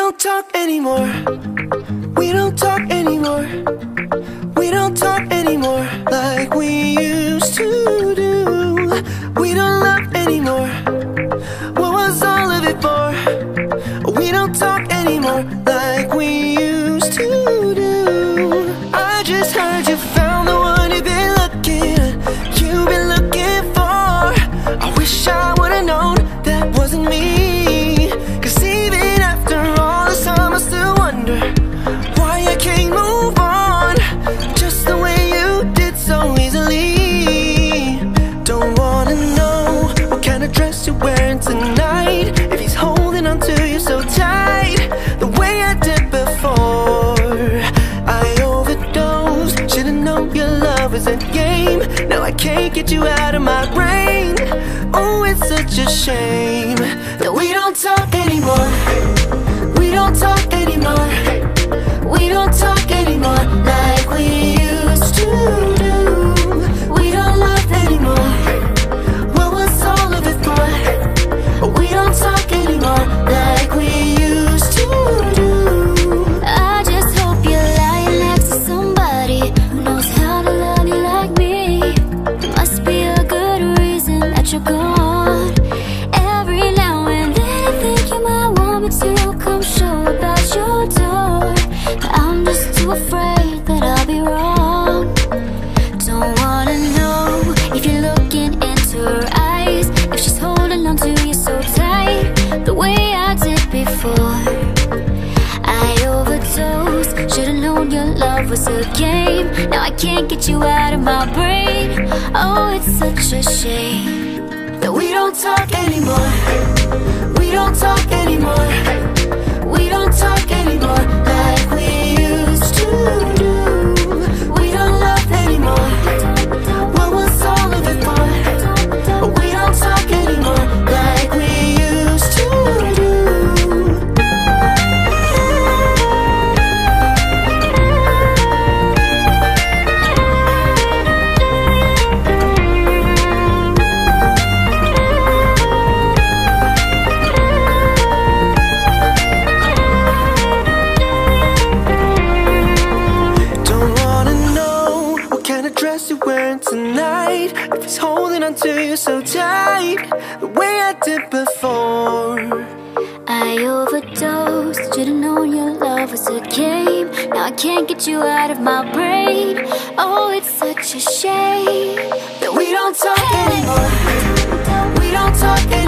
don't talk anymore. We don't talk anymore. We don't talk anymore like we used to do. We don't love anymore. What was all of it for? We don't talk anymore like we used to do. I just heard you found the one you've been looking for. I wish I would've known that wasn't me. Cause even after all this time I still wonder why I can't move on just the way you did so easily. Don't wanna know what kind of dress you're wearing tonight, if he's holding on to you so tight the way I did before. I overdosed, should've known your love was a game. Now I can't get you out of my brain. Oh, it's such a shame that we don't talk anymore. We don't talk anymore. We don't talk anymore like we used to do. We don't love anymore. What was all of it for? We don't talk anymore like we used to do. I just hope you're lying next to somebody who knows how to love you like me. There must be a good reason that you're gone. Every now and then I think you might want me to come show about your door, but I'm just too afraid that I'll be wrong. Don't wanna know if you're looking into her eyes, if she's holding on to you so tight the way I did before. I overdosed, should've known your love was a game. Now I can't get you out of my brain. Oh, it's such a shame That we don't talk anymore. We don't talk anymore. We don't talk anymore like we used to do. We don't love anymore. What was all of it for? We don't talk anymore like we used to do. Dress you're wearing tonight, if he's holding on to you so tight the way I did before. I overdosed, should've known your love was a game. Now I can't get you out of my brain. Oh, it's such a shame that we don't talk anymore. We don't talk anymore.